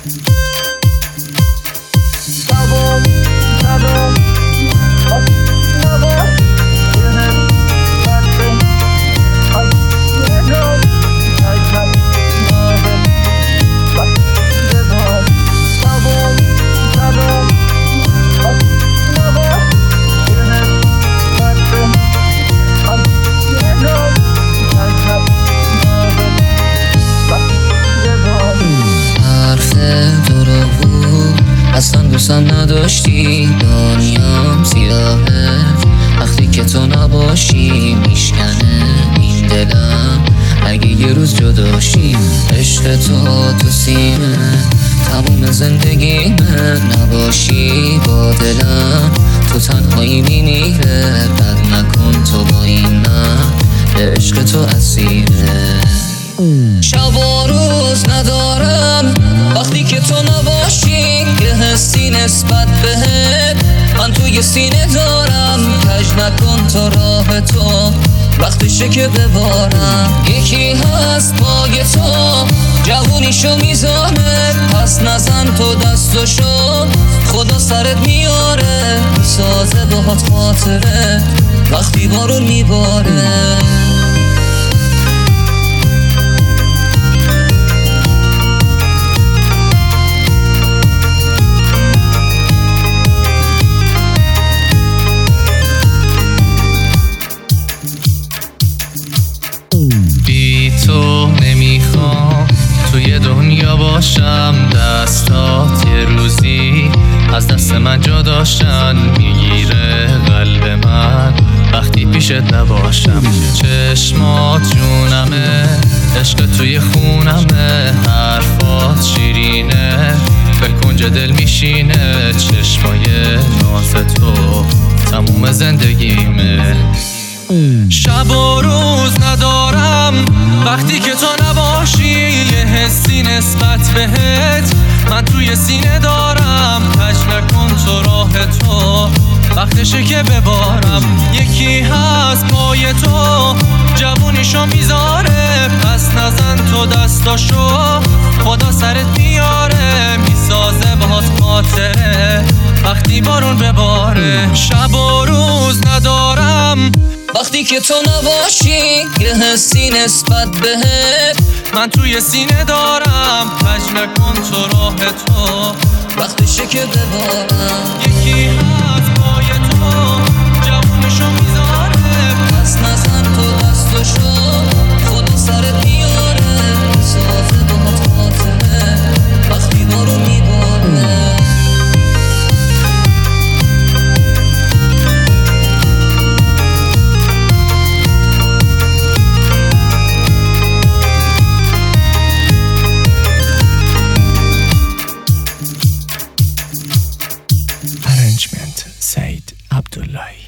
اصلا دوستم نداشتی، دنیام سیاهه وقتی که تو نباشی، میشکنه این دلم اگه یه روز جداشی. عشق تو سینه تموم زندگیمه، نباشی با دلم تو تنهایی میمیره. بد نکن تو با این من عشق تو اسیره. شب و روز ندارم وقتی که تو نباشی، یه حسی نسبت بهت من توی سینه دارم. کج نکن تو راه تو وقتشه که ببارم. یکی هست پای تو جوونیشو میزانه، پس نزن تو دستشو خدا سرت میاره. میسازه باهات خاطره وقتی بارون میباره. بی تو نمیخوام توی دنیا باشم. دستات یه روزی از دست من جداشن، میگیره قلب من وقتی پیشت نباشم. چشمات جونمه، عشق توی خونمه، حرفات شیرینه به کنج دل میشینه. چشمای ناز تو تموم زندگیمه. شب و روز ندارم وقتی که تو نباشی، یه حسی نسبت بهت من توی سینه دارم. کج نکن تو راه تو وقتشه که ببارم. یکی هست پای تو جوونیشو میذاره، پس نزن تو دستاشو خدا سرت میاره. میسازه باهات خاطره وقتی بارون بباره. شب و روز ندارم وقتی که تو نباشی، یه حسی نسبت بهت من توی سینه دارم. کج نکن تو راه تو وقتشه که ببارم. یکی هست پای تو جوونشو میذاره، پس نزن تو دستشو خدا سرت میاره. میسازه باهات خاطره وقتی بارون میباره. Arrangement Said Abdullahi.